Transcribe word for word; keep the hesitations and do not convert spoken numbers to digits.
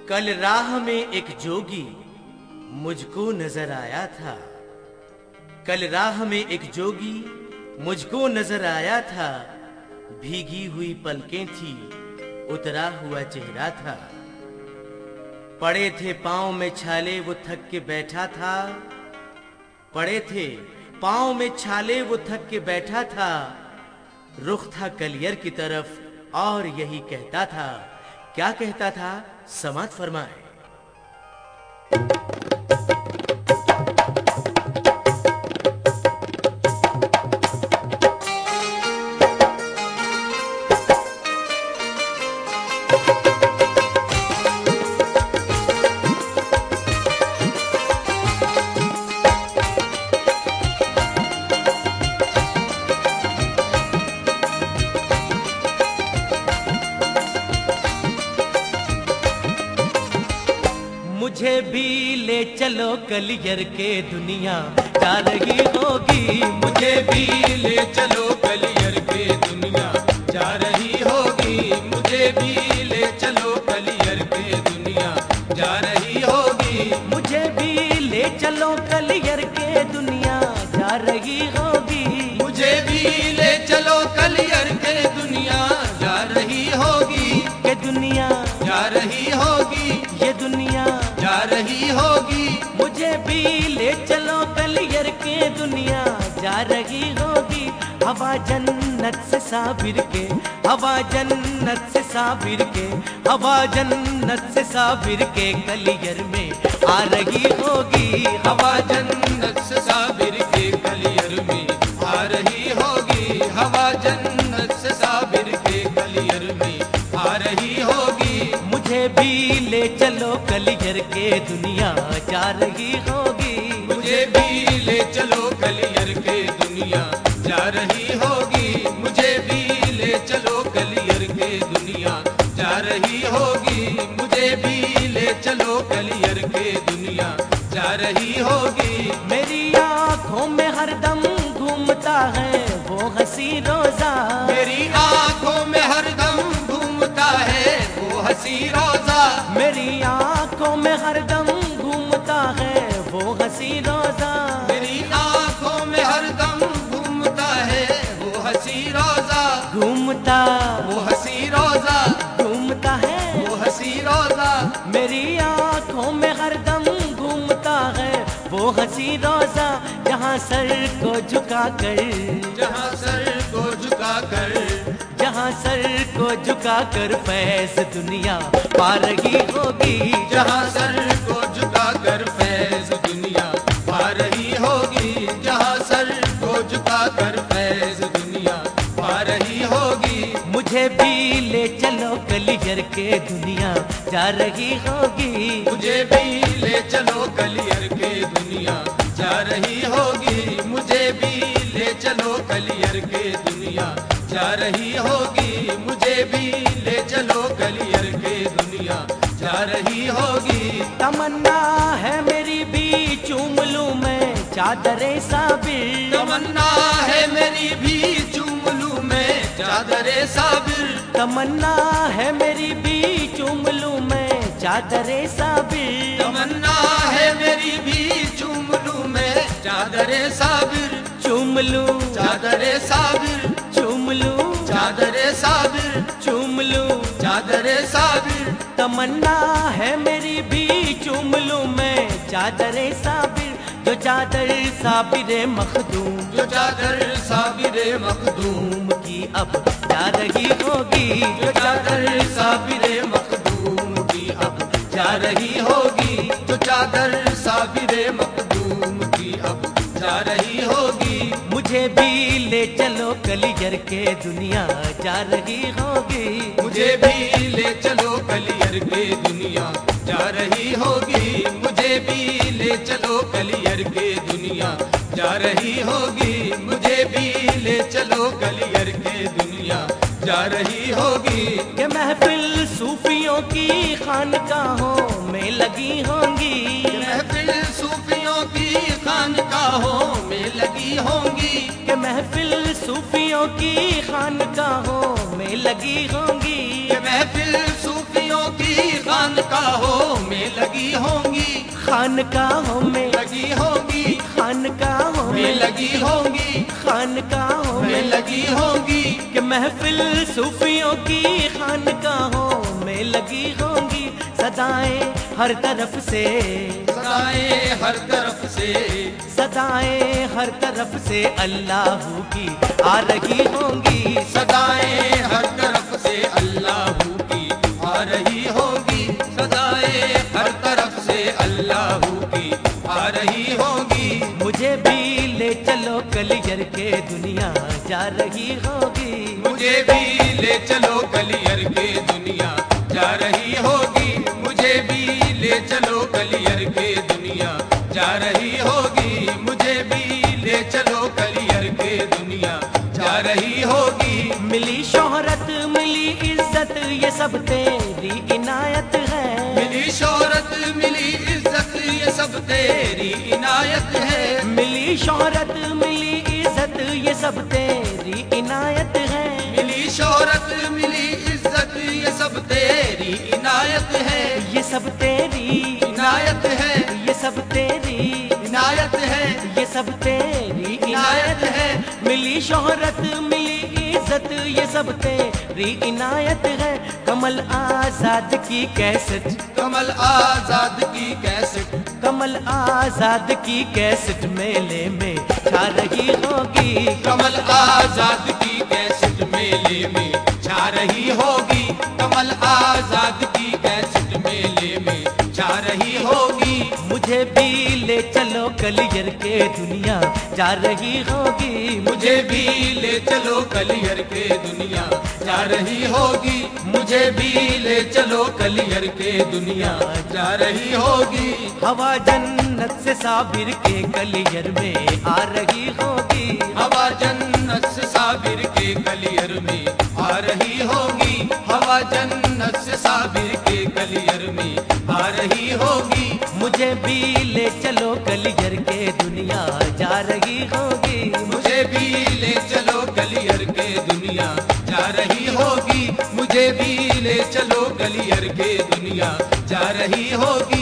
कल राह में एक जोगी मुझको नजर आया था। कल राह में एक जोगी मुझको नजर आया था। भीगी हुई पलकें थी, उतरा हुआ चेहरा था। पड़े थे पांव में छाले, वो थक के बैठा था। पड़े थे पांव में छाले, वो थक के बैठा था। रुख था कलियर की तरफ और यही कहता था। क्या कहता था, समात फरमाए। मुझे भी ले चलो कलियर के दुनिया जा रही होगी। मुझे भी ले चलो कलियर के दुनिया जा रही होगी। मुझे भी ले चलो कलियर के दुनिया जा रही होगी। मुझे भी ले चलो कलियर के दुनिया जा रही होगी। मुझे भी ले चलो कलियर के दुनिया जा रही होगी। के दुनिया जा रही होगी, ये दुनिया जा रही होगी। मुझे भी ले चलो कलियर के दुनिया जा रही होगी। हवा जन्नत से साबिर के, हवा जन्नत से साबिर के, हवा जन्नत से साबिर के कलियर में आ रही होगी। हवा जन्नत से साबिर के कलियर में आ रही होगी। हवा जन्नत से साबिर के कलियर में आ रही होगी। मुझे भी ले चलो कलियर के दुनिया जा रही होगी। मुझे भी ले चलो कलियर के दुनिया जा रही होगी। मुझे भी ले चलो कलियर के दुनिया जा रही होगी। मुझे भी ले चलो कलियर के दुनिया जा रही होगी। मेरी आँखों में हरदम घूमता है वो हंसी रोजा। मेरी आँखों में हरदम घूमता है वो हंसी रोजा। मेरी आँखों में हरदम घूमता है वो हंसी रोजा। मेरी आँखों में हरदम घूमता है वो हंसी रोजा। घूमता वो हंसी रोजा, घूमता है वो हंसी रोजा। मेरी आँखों में हरदम घूमता है वो हंसी रोजा। जहाँ सर को झुका कर, जहाँ सर को झुका कर, जहाँ सर को झुका कर फैज दुनिया पा रही होगी। जहाँ सर को झुका कर फैज दुनिया पा रही होगी। जहाँ सर को झुका कर फैज दुनिया पा रही होगी। मुझे भी ले चलो कलियर के दुनिया जा रही होगी। मुझे भी ले चलो कलियर के दुनिया जा रही होगी। मुझे भी ले चलो कलियर के दुनिया जा रही होगी। मुझे भी ले चलो कलियर के दुनिया जा रही होगी। तमन्ना है मेरी भी चूम लूं मैं चादरे साबिर। तमन्ना है मेरी भी चूम लूं मैं चादरे साबिर। तमन्ना है मेरी भी चूम लूं मैं चादरे साबिर। तमन्ना है मेरी भी चूम लूं मैं चादरे साबिर। चूम लूं चादरे साबिर, चूम लूं चादरे साबिर, चूम लूं चादरे साबिर। तमन्ना है मेरी भी चूम लूं मैं चादरे साबिर। जो चादर साबिरे मखदूम, जो चादर साबिरे मखदूम धूम की अब जा रही होगी। जो चादर साबिरे मखदूम की अब जा रही होगी। जो चादर साबिरे मखदूम की अब जा रही होगी। मुझे भी ले चलो कलियर के दुनिया जा रही होगी। मुझे भी ले चलो कलियर के दुनिया जा रही होगी। मुझे भी ले चलो कलियर के दुनिया जा रही होगी। मुझे भी ले चलो कलियर के दुनिया जा रही होगी। ये महफिल सूफियों की खानकाहों में लगी होंगी। महफिल सूफियों की खानकाहों में लगी होंगी। कि महफिल सूफियों की खानकाहों में में लगी होंगी। ये महफिल सूफियों की खानकाहों में लगी होंगी, खानकाहों में लगी होंगी, खानकाहों में में लगी होंगी, खानकाहों में में लगी होंगी। कि महफिल सूफियों की खानकाहों में लगी होंगी। सदाएं हर तरफ से, सदाएं हर तरफ से, सदाएं हर तरफ से अल्लाह की आ रही होंगी। सदाएं हर तरफ से अल्लाह की आ रही होगी, सदाएं हर तरफ से अल्लाह की आ रही होगी। मुझे भी ले चलो कलियर के दुनिया जा रही होगी। मुझे भी ले चलो कलियर के दुनिया जा रही होगी, मुझे भी ले चलो कलियर के दुनिया जा रही होगी, मुझे भी ले चलो कलियर के दुनिया जा रही होगी। मिली शोहरत मिली इज्जत ये सब तेरी इनायत है। मिली शोहरत मिली इज्जत ये सब तेरी इनायत है। मिली शोहरत मिली इज्जत ये सब तेरी इनायत है। मिली शोहरत मिली इज्जत ये सब तेरी इनायत है। ये सब तेरी इनायत है, ये सब तेरी इनायत है, ये सब तेरी इनायत है। मिली शोहरत मिली इज्जत ये सब तेरी इनायत है। कमल आजाद की कैसेट, कमल आजाद की कैसेट, कमल आजाद की कैसेट मेले में छा रही होगी। कमल आजाद की कैसेट मेले में छा रही होगी, कमल आजाद की कैसेट मेले में छा रही होगी। मुझे भी ले चलो कलियर के दुनिया जा रही होगी। मुझे भी ले चलो कलियर के दुनिया जा रही होगी, मुझे भी ले चलो कलियर के दुनिया जा रही होगी। हवा जन्नत से साबिर के कलियर में आ रही होगी। हवा जन्नत से साबिर के कलियर में आ रही होगी, हवा जन्नत से साबिर के कलियर में आ रही होगी। मुझे भी ले चलो कलियर के दुनिया जा रही होगी। मुझे भी ले चलो कलियर के दुनिया जा रही होगी, मुझे भी ले चलो कलियर के दुनिया जा रही होगी।